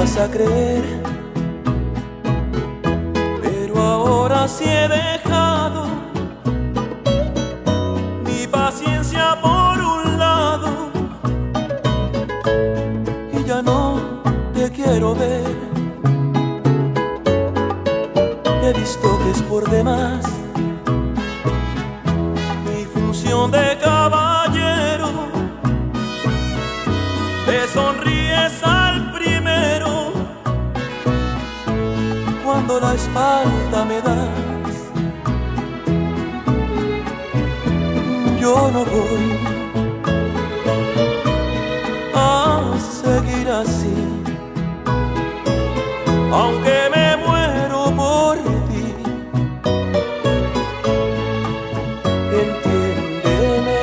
vas a creer, pero ahora sí he dejado mi paciencia por un lado y ya no te quiero ver. He visto que es por demás mi función de caballero. Te sonríes al primero cuando la espalda me das. Yo no voy a seguir así, aunque me muero por ti. Entiéndeme,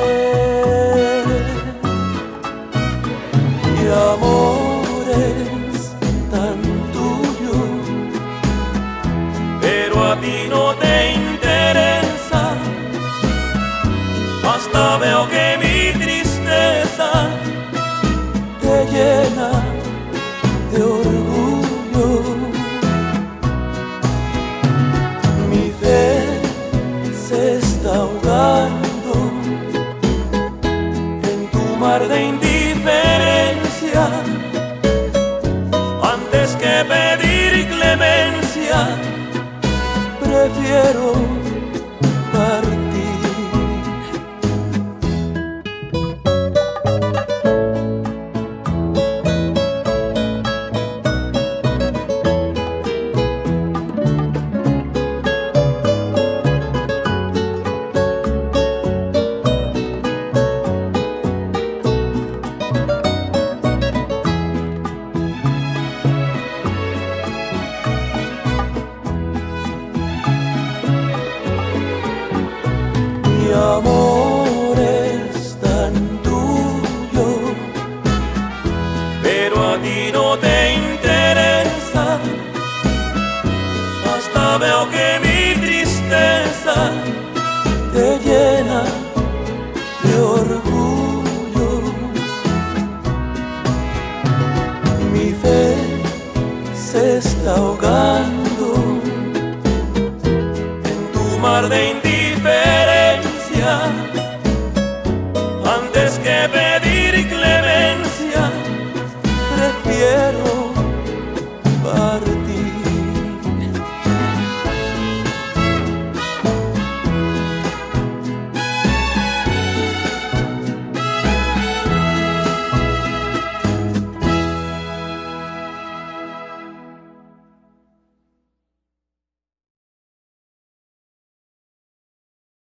mi amor es tan tuyo, pero a ti no te interesa. Hasta veo que mi tristeza te llena de orgullo. Mi fe se está ahogando en tu mar de indiferencia. Antes que pedir clemencia, prefiero partir. Mi amor es tan tuyo, pero a ti no te interesa. Hasta veo que mi tristeza te llena de orgullo. Mi fe se está ahogando en tu mar de indiferencia.